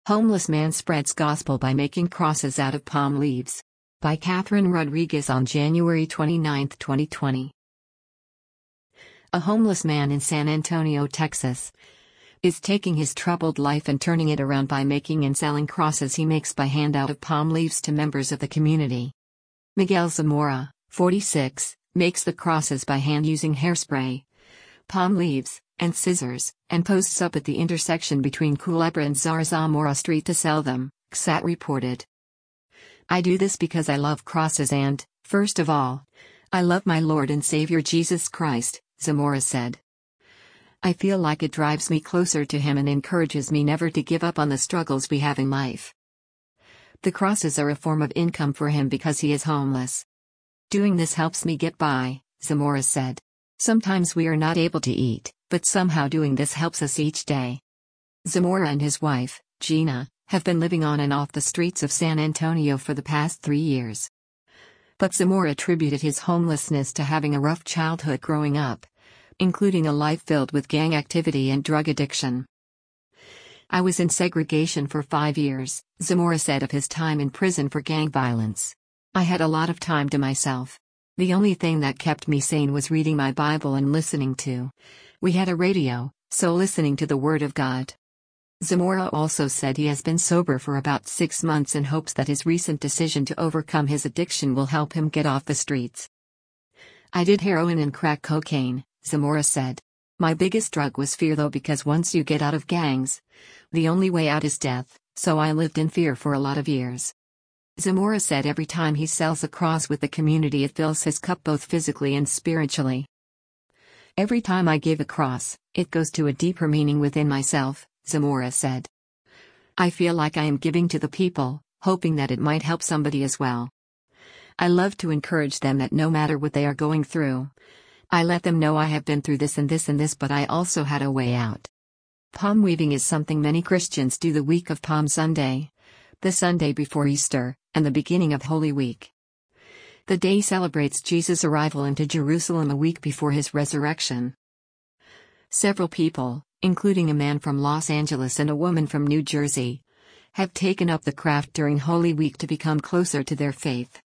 Homeless man spreads gospel by making crosses out of palm leaves. By Catherine Rodriguez on January 29, 2020. A homeless man in San Antonio, Texas, is taking his troubled life and turning it around by making and selling crosses he makes by hand out of palm leaves to members of the community. Miguel Zamora, 46, makes the crosses by hand using hairspray, palm leaves, and scissors, and posts up at the intersection between Culebra and Zarzamora Street to sell them, XAT reported. I do this because I love crosses and, first of all, I love my Lord and Savior Jesus Christ, Zamora said. I feel like it drives me closer to Him and encourages me never to give up on the struggles we have in life. The crosses are a form of income for him because he is homeless. Doing this helps me get by, Zamora said. Sometimes we are not able to eat, but somehow doing this helps us each day. Zamora and his wife, Gina, have been living on and off the streets of San Antonio for the past 3 years. But Zamora attributed his homelessness to having a rough childhood growing up, including a life filled with gang activity and drug addiction. I was in segregation for 5 years, Zamora said of his time in prison for gang violence. I had a lot of time to myself. The only thing that kept me sane was reading my Bible and listening to. We had a radio, so listening to the Word of God. Zamora also said he has been sober for about 6 months and hopes that his recent decision to overcome his addiction will help him get off the streets. I did heroin and crack cocaine, Zamora said. My biggest drug was fear though, because once you get out of gangs, the only way out is death, so I lived in fear for a lot of years. Zamora said every time he sells a cross with the community it fills his cup both physically and spiritually. Every time I give a cross, it goes to a deeper meaning within myself, Zamora said. I feel like I am giving to the people, hoping that it might help somebody as well. I love to encourage them that no matter what they are going through, I let them know I have been through this and this and this, but I also had a way out. Palm weaving is something many Christians do the week of Palm Sunday, the Sunday before Easter, and the beginning of Holy Week. The day celebrates Jesus' arrival into Jerusalem a week before his resurrection. Several people, including a man from Los Angeles and a woman from New Jersey, have taken up the craft during Holy Week to become closer to their faith.